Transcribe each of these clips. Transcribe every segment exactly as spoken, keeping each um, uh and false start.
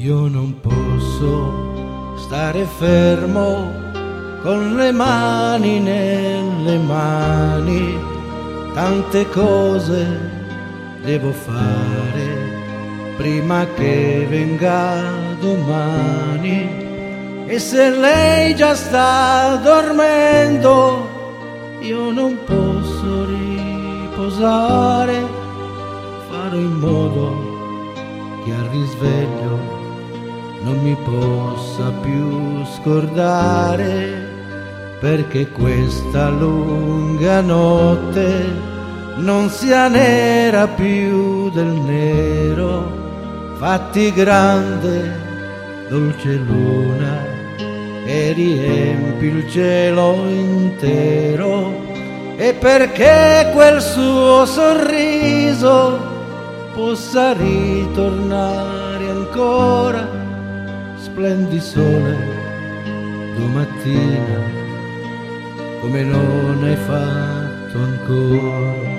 Io non posso stare fermo con le mani nelle mani, tante cose devo fare prima che venga domani. E se lei già sta dormendo, io non posso riposare, farò in modo che al risveglio non mi possa più scordare, perché questa lunga notte non sia nera più del nero. Fatti grande, dolce luna, e riempi il cielo intero, e perché quel suo sorriso possa ritornare ancora. Splendi sole domattina come non hai fatto ancora,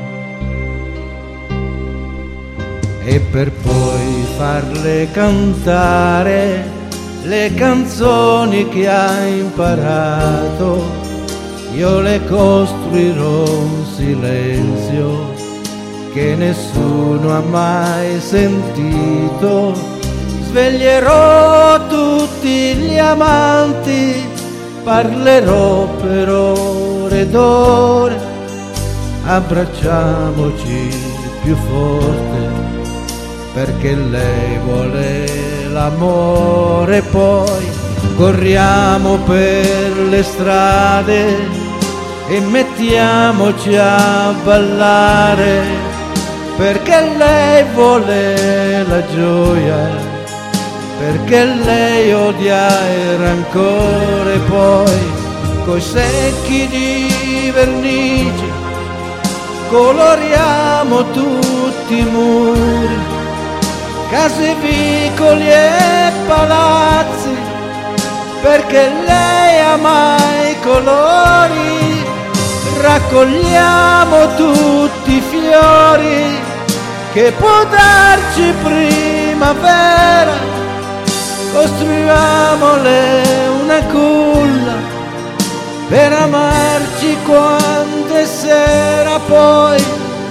e per poi farle cantare le canzoni che hai imparato, io le costruirò un silenzio che nessuno ha mai sentito. Sveglierò tutti gli amanti, parlerò per ore ed ore, abbracciamoci più forte, perché lei vuole l'amore. Poi corriamo per le strade e mettiamoci a ballare, perché lei vuole la gioia, perché lei odia il rancore. Poi coi secchi di vernice coloriamo tutti i muri, case, vicoli e palazzi, perché lei ama i colori. Raccogliamo tutti i fiori che può darci primavera, costruiamole una culla per amarci quando è sera. Poi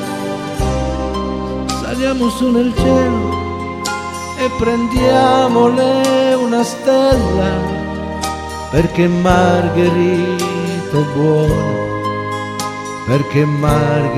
saliamo su nel cielo e prendiamole una stella, perché Margherita è buona, perché Margherita